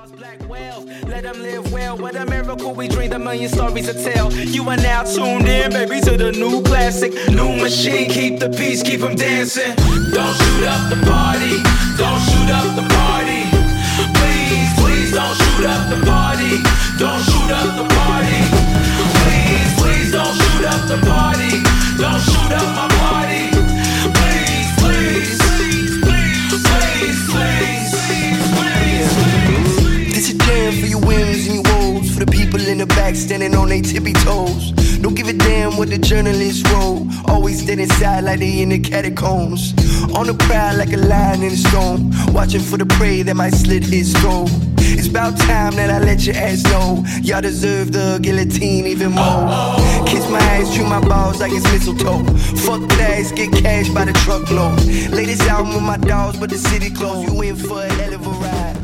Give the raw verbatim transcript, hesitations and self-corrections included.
Black whales, let them live well. What a miracle we dreamed, a million stories to tell. You are now tuned in, baby, to the new classic. New machine, keep the peace, keep them dancing. Don't shoot up the party, don't shoot up the party. Please, please don't shoot up the party. Don't shoot up the party. Please, please don't shoot up the party. Don't shoot up my party. Please, please, please, please, please, please, please, please. This a jam for your whims and your woes, for the people in the back standing on their tippy toes. Don't give a damn what the journalists wrote. Always dead inside like they in the catacombs. On the prowl like a lion in a storm, watching for the prey that might slit his throat. It's about time that I let your ass know y'all deserve the guillotine even more. Kiss my ass, chew my balls like it's mistletoe. Fuck that, get cash by the truckload. Lay this album with my dogs, but the city closed. You in for a hell of a ride.